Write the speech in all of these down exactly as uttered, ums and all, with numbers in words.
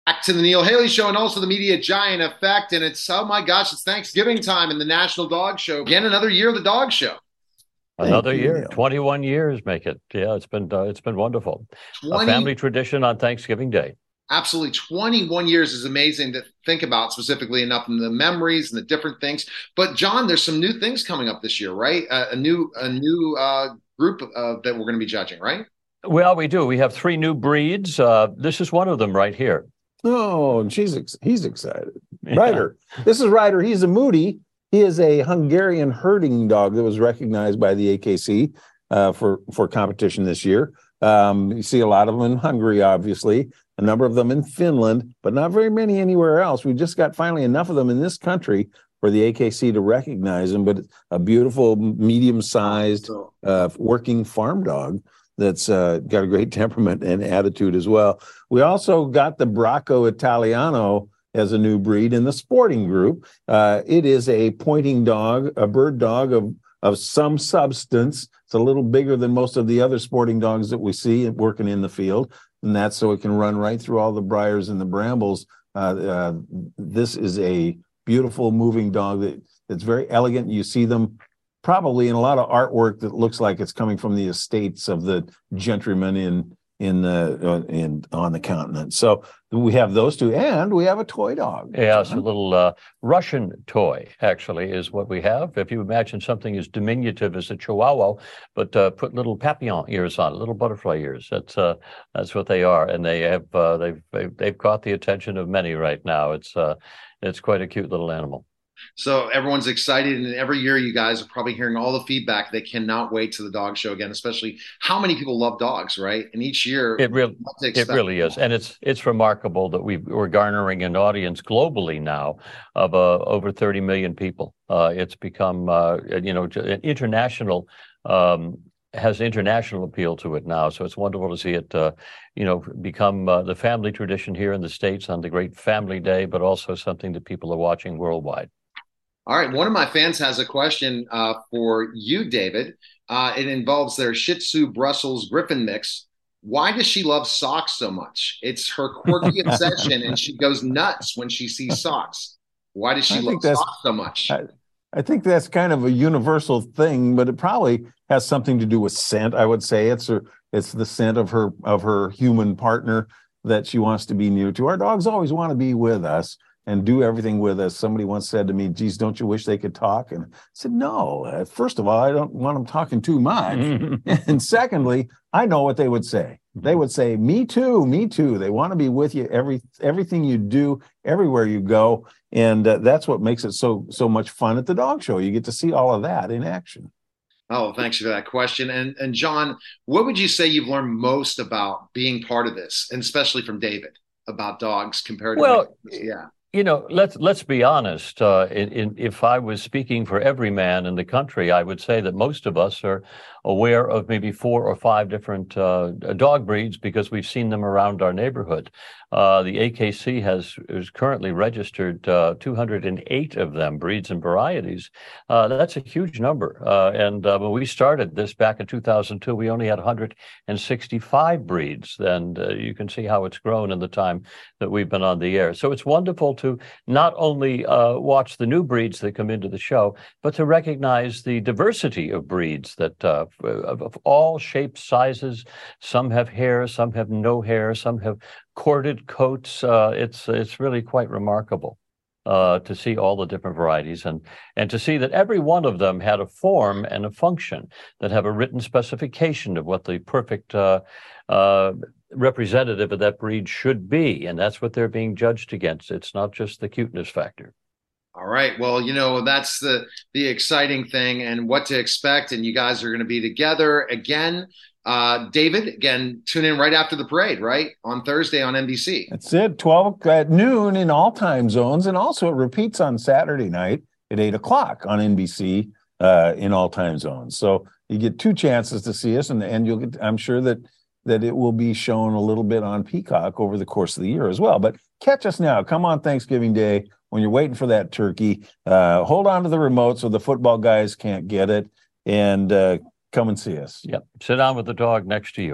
Back to the Neil Haley Show and also the Media Giant Effect. And it's, oh my gosh, it's Thanksgiving time in the National Dog Show. Again, another year of the Dog Show. Thank Another you, year, Neil. twenty-one years make it. Yeah, it's been uh, it's been wonderful. A twenty, family tradition on Thanksgiving Day. absolutely twenty-one years is amazing to think about, specifically enough in the memories and the different things. But John, there's some new things coming up this year, right? Uh, a new a new uh, group uh, that we're going to be judging, right? Well, we do. We have three new breeds. Uh, this is one of them right here. Oh, and she's ex- he's excited. Yeah. Ryder. This is Ryder. He's a Moody. He is a Hungarian herding dog that was recognized by the A K C uh, for, for competition this year. Um, you see a lot of them in Hungary, obviously, a number of them in Finland, but not very many anywhere else. We just got finally enough of them in this country for the A K C to recognize them, but a beautiful, medium-sized, uh, working farm dog that's uh, got a great temperament and attitude as well. We also got the Bracco Italiano as a new breed in the sporting group. Uh, it is a pointing dog, a bird dog of, of some substance. It's a little bigger than most of the other sporting dogs that we see working in the field, and that's so it can run right through all the briars and the brambles. Uh, uh, this is a beautiful moving dog that, that's very elegant. You see them probably in a lot of artwork that looks like it's coming from the estates of the gentrymen in in the uh, in on the continent. So we have those two, and we have a toy dog. Yeah, it's a little uh, Russian toy, actually, is what we have. If you imagine something as diminutive as a Chihuahua, but uh, put little papillon ears on it, little butterfly ears. That's uh, that's what they are, and they have uh, they've, they've they've caught the attention of many right now. It's uh, it's quite a cute little animal. So everyone's excited, and every year you guys are probably hearing all the feedback. They cannot wait to the dog show again, especially how many people love dogs, right? And each year, it really, it really is, and it's it's remarkable that we we're garnering an audience globally now of uh, over thirty million people. Uh, it's become uh, you know an international. Um, has international appeal to it now, so it's wonderful to see it, uh, you know, become uh, the family tradition here in the States on the great Family Day, but also something that people are watching worldwide. All right. One of my fans has a question uh, for you, David. Uh, it involves their Shih Tzu Brussels Griffin mix. Why does she love socks so much? It's her quirky obsession, and she goes nuts when she sees socks. Why does she I love socks so much? I, I think that's kind of a universal thing, but it probably has something to do with scent. I would say it's her, it's the scent of her of her human partner that she wants to be near to. Our dogs always want to be with us and do everything with us. Somebody once said to me, geez, don't you wish they could talk? And I said, no, uh, first of all, I don't want them talking too much. And secondly, I know what they would say. They would say, me too, me too. They want to be with you, every everything you do, everywhere you go. And uh, that's what makes it so so much fun at the dog show. You get to see all of that in action. Oh, thanks for that question. And and John, what would you say you've learned most about being part of this, and especially from David, about dogs compared to well, yeah. You know, let's let's be honest. Uh, in, in, if I was speaking for every man in the country, I would say that most of us are aware of maybe four or five different uh, dog breeds because we've seen them around our neighborhood. Uh, the A K C has is currently registered uh, two hundred eight of them, breeds and varieties. Uh, that's a huge number. Uh, and uh, when we started this back in two thousand two, we only had one hundred sixty-five breeds. And uh, you can see how it's grown in the time that we've been on the air. So it's wonderful to not only uh, watch the new breeds that come into the show, but to recognize the diversity of breeds that uh, of, of all shapes, sizes. Some have hair, some have no hair, some have corded coats. Uh, it's it's really quite remarkable uh, to see all the different varieties and and to see that every one of them had a form and a function that have a written specification of what the perfect uh, uh, representative of that breed should be, and that's what they're being judged against. It's not just the cuteness factor. All right. Well, you know, that's the the exciting thing and what to expect. And you guys are going to be together again. Uh, David, again, tune in right after the parade, right? On Thursday on N B C. That's it, twelve at noon in all time zones. And also it repeats on Saturday night at eight o'clock on N B C uh, in all time zones. So you get two chances to see us, and, and you'll get, I'm sure that that it will be shown a little bit on Peacock over the course of the year as well. But catch us now. Come on Thanksgiving Day when you're waiting for that turkey. Uh, hold on to the remote so the football guys can't get it, and uh, come and see us. Yep. Sit down with the dog next to you.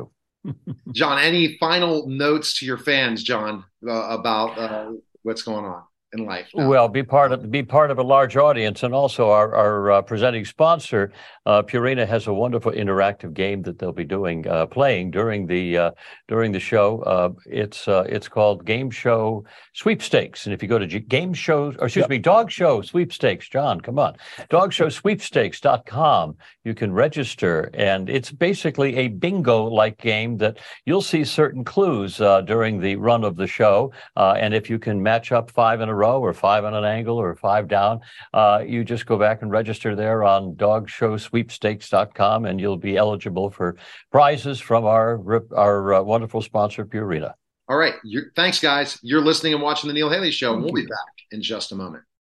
John, any final notes to your fans, John, uh, about uh, what's going on in life now? Well, be part of be part of a large audience, and also our our uh, presenting sponsor, uh, Purina, has a wonderful interactive game that they'll be doing uh, playing during the uh, during the show. Uh, it's uh, it's called Game Show Sweepstakes, and if you go to G- Game Show, or excuse Yep. me, Dog Show Sweepstakes, John, come on, dog show sweepstakes dot com. You can register, and it's basically a bingo-like game that you'll see certain clues uh, during the run of the show, uh, and if you can match up five in a row or five on an angle or five down, uh, you just go back and register there on dog show sweepstakes dot com, and you'll be eligible for prizes from our our uh, wonderful sponsor, Purina. All right. You're, thanks, guys. You're listening and watching The Neil Haley Show. Thank We'll you. be back in just a moment.